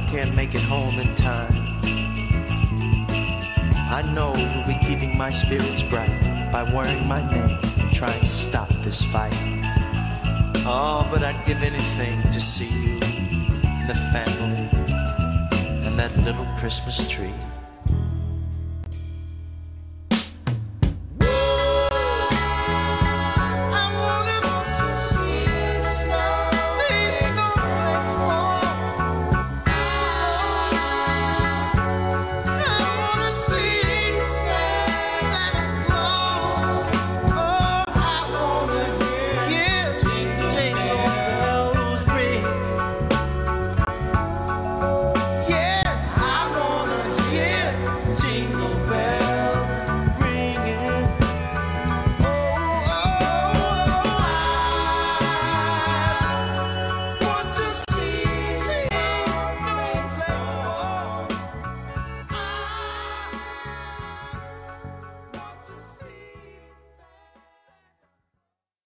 can't make it home in time. I know who'll be keeping my spirits bright by wearing my name and trying to stop this fight. Oh, but I'd give anything to see you and the family and that little Christmas tree.